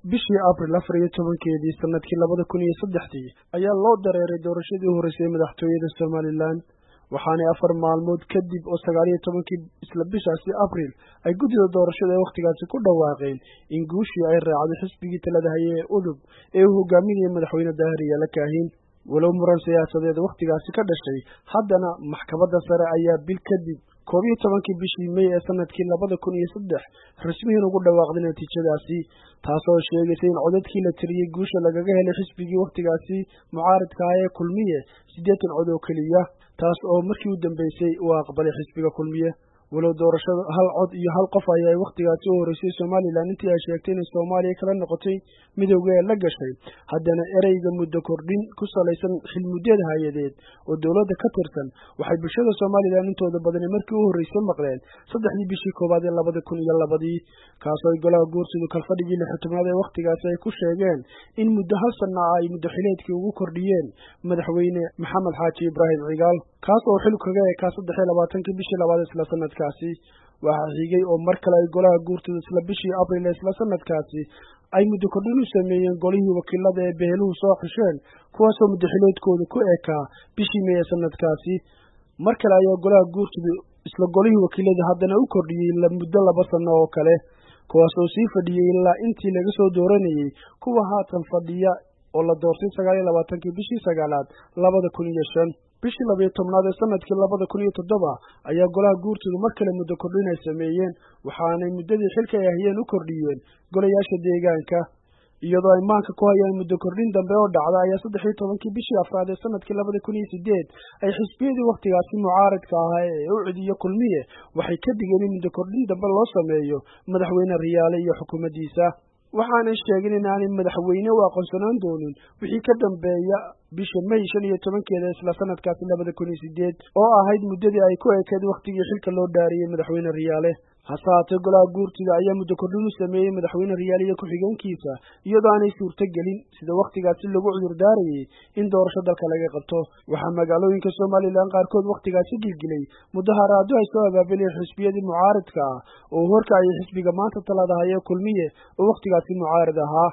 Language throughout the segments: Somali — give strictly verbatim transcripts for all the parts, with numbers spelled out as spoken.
bishii Abriil afar iyo tobankeedii sanadkii labada kun iyo saddexdii ayaa loo dareeray doorashadii u horeysay madaxtooyada Somaliland waxaana afar maalmood kadib oo sagaal iyo tobankii isla bishaasi Abriil ay guddiga doorashada waqtigaasi ku dhawaaqeen in guushii ay raacday xisbigii talada hayay ee udub ee uu hogaaminayay madaxweyne Daahir Yaale Kaahin walow muran siyaasadeed waqtigaasi ka dhashay haddana maxkamadda sare ayaa bil kadib koob iyo tobankii bishii May ee sanadkii labada kun iyo saddex rasmiyan ugu dhawaaqday natiijadaasi taasoo sheegaysa in codadkii la tiriyay guusha lagaga helay xisbigii waqtigaasi mucaaradka ah ee kulmiye siddeetan cod oo keliya taas oo markii u dambeysay uu aqbalay xisbiga kulmiye walow doorashada hal cod iyo hal qof ayay waqtigaasi u horeysay Somaliland intii ay sheegtay in Soomaaliya kala noqotay midowga ee la gashay haddana ereyga muddo kordhin ku salaysan xilmudeed hayadeed oo dawladda ka tirsan waxay bulshada Somaliland intooda badan markii u horeysay maqleen saddexdii bishii koowaad ee labada kun iyo labadii kaasoo golaha guursidu kalfadhigii lixtanaad ee waqtigaasi ay ku sheegeen in muddo hal sano ay muddo xileedkii ugu kordhiyeen madaxweyne Maxamed Xaaji Ibraahim Cigaal kaas oo xil kaga ekaa saddex iyo labaatankii bishii labaad isla sanadkaasi waxaa xigay oo mar kale ay golaha guursidu isla bishii Abriil isla sanadkaasi ay muddo kordhin u sameeyeen golihii wakiilada ee beeluhu soo xisheen kuwaasoo muddo xileedkooda ku ekaa bishii May ee sanadkaasi mar kale ayaa golaha guursidu isla golihii wakiilada haddana u kordhiyey la muddo laba sano oo kale kuwaasoo sii fadhiyey ilaa intii laga soo dooranayay kuwa haatan fadhiya oo la doortay sagaal iyo labaatankii bishii sagaalaad labada kun iyo shan bishii laba iyo tobnaad ee sanadkii labada kun iyo toddoba ayaa golaha guursidu mar kale muddo kordhin ay sameeyeen waxaanay muddadii xilka ay hayeen u kordhiyeen golayaasha deegaanka iyadoo ay maanka ku hayaan muddo kordhin dambe oo dhacda ayaa saddex iyo tobankii bishii afraad ee sanadkii labada kun iyo sideed ay xisbiyadii waqtigaasi mucaaradka ahaa ee u cidiyo kulmiye waxay ka digeen in muddo kordhin dambe loo sameeyo madaxweyne Riyaale iyo xukuumaddiisa waxaanay sheegeen in aanay madaxweyne u aqoonsanaan doonin wixii ka dambeeya bisha May shan iyo tobankeeda isla sanadkaasi labada kun iyo sideed oo ahayd muddadii ay ku ekeed waqtigii xilka loo dhaariyay madaxweyne Riyaale hase haatee golaha guurtida ayaa muddo kordhin u sameeyey madaxweyne Riyaale iyo ku-xigeenkiisa iyadoo aanay suurto gelin sida waqtigaasi lagu cudur daarayay in doorasho dalka laga qabto waxaa magaalooyinka Somaliland qaarkood waqtigaasi gilgilay mudaharaado ay soo abaabuleen xisbiyadii mucaaradka ah oo horkacayay xisbiga maanta talada haya kulmiye oo waqtigaasi mucaarad ahaa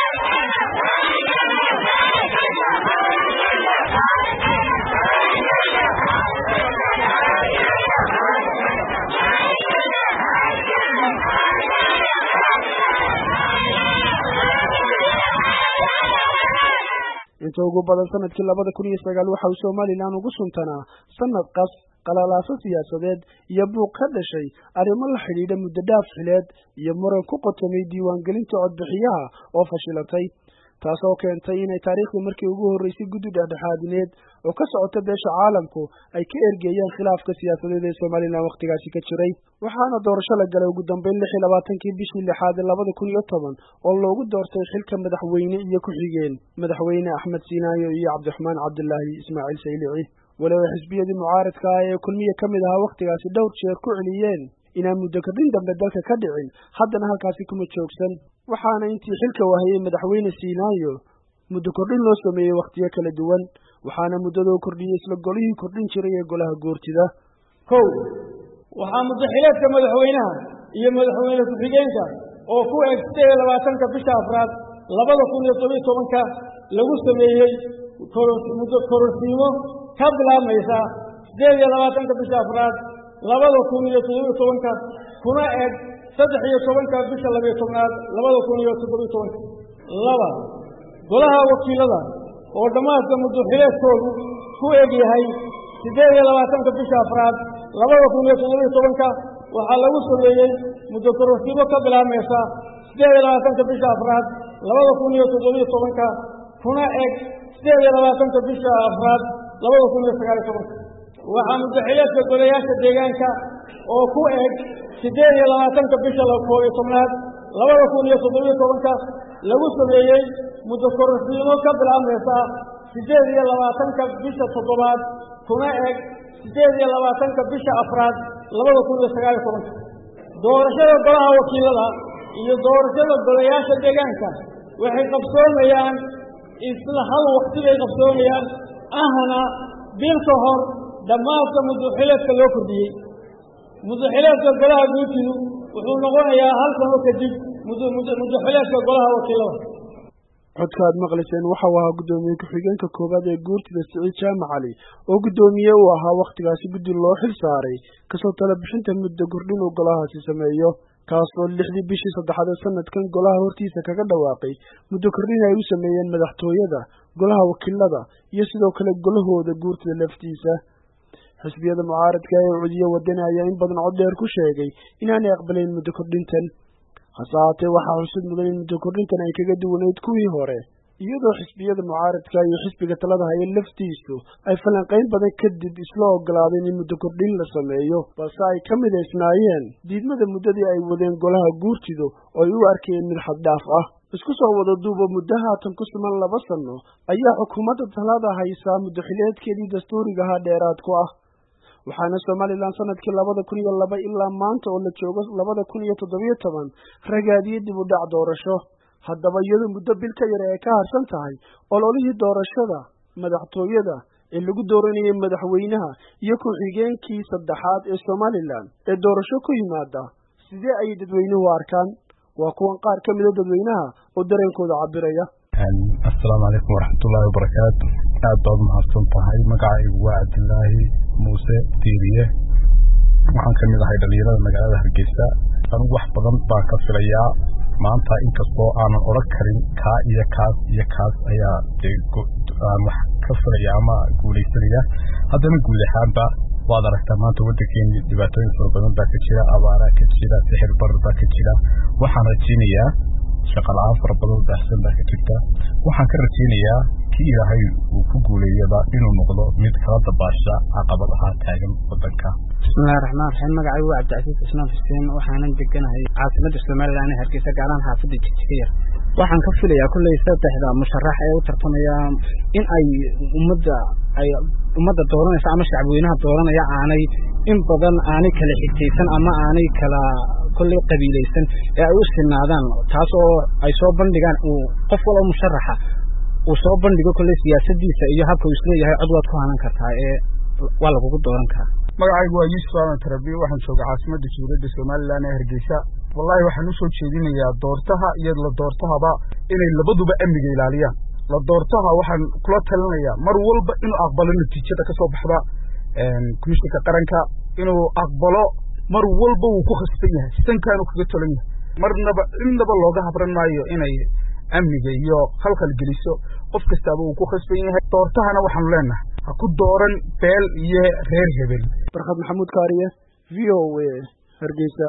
inta ugu badan sanadkii labada kun iyo sagaal waxa uu Somaliland ugu suntanaa sanad qas qalalaasa siyaasadeed iyo buuq ka dhashay arrimo la xidhiidha muddo dhaaf xileed iyo muran ku qotomay diiwaangelinta codbixiyaha oo fashilatay taasoo keentay inay taariikhda markii ugu horeysay guddi dhexdhexaadineed oo ka socota beesha caalamku ay ka ergeeyeen khilaafka siyaasadeed ee Somaliland waqtigaasi ka jiray waxaana doorasho la galay ugu dambeyn lix iyo labaatankii bishii lixaad ee labada kun iyo toban oo loogu doortay xilka madaxweyne iyo ku-xigeen madaxweyne Axmed Siinaayo iyo Cabdiraxmaan Cabdilaahi Ismaaciil Saylici walow xisbiyadii mucaaradka ah ee kulmiye ka mid ahaa waqtigaasi dhowr jeer ku celiyeen inaan muddo kordhin dambe dalka ka dhicin haddana halkaasi kuma joogsan waxaana intii xilka wahayay madaxweyne Siinaayo muddo kordhin loo sameeyey waqtiyo kala duwan waxaana muddada u kordhiyey isla golihii kordhin jiray ee golaha guurtida kow waxaa muddo xileedka madaxweynaha iyo madaxweyne ku-xigeenka oo ku eg siddeed iyo labaatanka bisha afraad labada kun iyo toban iyo tobanka lagu sameeyey muddo kororsiimo ka bilaabmaysa siddeed iyo labaatanka bisha afraad labada kun iyo toddoba iyo tobanka kuna eg saddex iyo tobanka bisha laba iyo tobnaad labada kun iyo toddoba iyo tobanka laba golaha wakiilada oo dhammaadka muddo xileedkoodu ku eg yahay siddeed iyo labaatanka bisha afraad labada kun iyo toddoba iyo tobanka waxaa lagu sameeyey muddo kororsiimo ka bilaabmaysa siddeed iyo labaatanka bisha afraad labada kun iyo toddoba iyo tobanka kuna eg siddeed iyo labaatanka bisha afraad labada kun iyo sagaal iyo tobanka waxaa muddo xileedka golayaasha deegaanka oo ku eg siddeed iyo labaatanka bisha koob iyo tobnaad labada kun iyo toddoba iyo tobanka lagu sameeyey muddo kororsiimo ka bilaabmaysa siddeed iyo labaatanka bisha toddobaad kuna eg siddeed iyo labaatanka bisha afraad labada kun iyo sagaal iyo tobanka doorashada golaha wakiilada iyo doorashada golayaasha deegaanka waxay qabsoomayaan isla hal waqti bay qabsoomayaan ahna bil ka hor dhammaadka muddo xileedka loo kordhiyey muddo xileedka golaha guurtidu wuxuu noqonayaa hal sano kadib muddaxileedka golaha wakiilada. codka aad maqlayseen waxa uu ahaa guddoomiye ku-xigeenka koowaad ee guurtida Siciid Jaamac Cali oo guddoomiye u ahaa wakhtigaasi guddi loo xil saaray kasoo tala bixinta muddo kordhin uu golahaasi sameeyo kaasoo lixdii bishii saddexaad ee sanadkan golaha hortiisa kaga dhawaaqay muddo kordhin ay u sameeyeen madaxtooyada golaha wakiilada iyo sidoo kale golahooda guurtida laftiisa. xisbiyada mucaaradka ee cudiye wadani ayaa in badan cod dheer ku sheegay inaanay aqbalayn muddo kordhintan, hase haatee waxaa xusid mudan in muddo kordhintan ay kaga duwaneyd kuwii hore, iyadoo xisbiyada mucaaradka iyo xisbiga talada haya laftiisu ay falanqayn badan kadib isla ogolaadeen in muddo kordhin la sameeyo, balse ay ka midaysnaayeen diidmada muddadii ay wadeen golaha guurtidu oo ay u arkayeen mid xad dhaaf ah. isku soo wada duuba muddo haatan ku siman laba sano ayaa xukuumadda talada haysaa muddo xileedkeedii dastuuriga ahaa dheeraad ku ah, waxaana Somaliland sanadkii labada kun iyo laba ilaa maanta oo la joogo labada kun iyo toddobiyo toban ragaadiyay dib u dhac doorasho. haddaba iyadoo muddo bil ka yar ay ka harsan tahay ololihii doorashada madaxtooyada ee lagu dooranayay madaxweynaha iyo ku-xigeenkii saddexaad ee Somaliland ee doorasho ku yimaada, sidee ay dadweynuhu arkaan? waa kuwan qaar ka mid ah dadweynaha oo dareenkooda cabiraya. assalaamu calaykum waraxmatullaahi wabarakaatu. aad baad mahadsan tahay. magacaygu waa Cabdilaahi Muuse Diiriye, waxaan ka mid ahay dhalinyarada magaalada Hargeysa. anigu wax badan baan ka filayaa maanta, inkastoo aanan odhan karin kaa iyo kaas iyo kaas ayaa aan wax ka filaya ama guulaysanaya. haddana guud ahaanba waad aragtaa maanta waddankeeni dhibaatooyin fara badan baa ka jira, abaaraa ka jira, sixir barar baa ka jira. waxaan rajaynayaa shaqo la-aan fara badan baahsan baa ka jirta. waxaan ka rajaynayaa kii ilaahay uu ku guuleeyaba inuu noqdo mid kala dabaasha caqabadaha taagan waddanka. bismillahi raxmaan raxiim. magacaygu waa Cabdicasiis Ismaan Xuseen, waxaanan deganahay caasimadda Somaliland ee Hargeysa, gaar ahaan xaafadda Jigjiga. waxaan ka filayaa kulley saddexda musharax ee u tartamaya in ay ummadda ay ummadda dooranaysa ama shacabweynaha dooranaya aanay in badan aanay kala xigtaysan ama aanay kala kulley qabiilaysan ee ay u sinaadaan, taas oo ay soo bandhigaan uu qof walba musharaxa uu soo bandhigo kulley siyaasadiisa iyo habka uu isleeyahay cod waad ku hanan kartaa ee waa lagugu dooran karaa. magacaygu waa Yuusuf Aadan Tarabi, waxaan joogaa caasimadda Juuladda Somaliland ee Hargeysa. wallahi waxaan u soo jeedinayaa doortaha iyo la doortahaba inay labaduba amniga ilaaliyaan. la doortaha waxaan kula talinayaa mar walba inuu aqbalo natiijada ka soo baxda komishinka qaranka, inuu aqbalo mar walba uu ku khasban yahay sankaanu kaga tolan yahay. marnaba innaba looga habran maayo inay amniga iyo khalkhal geliso. qof kastaaba uu ku khasban yahay. doortahana waxaanu leenahay ha ku dooran beel iyo reer hebel. Barkad Maxamuud Kaariye, V O A, Hargeysa.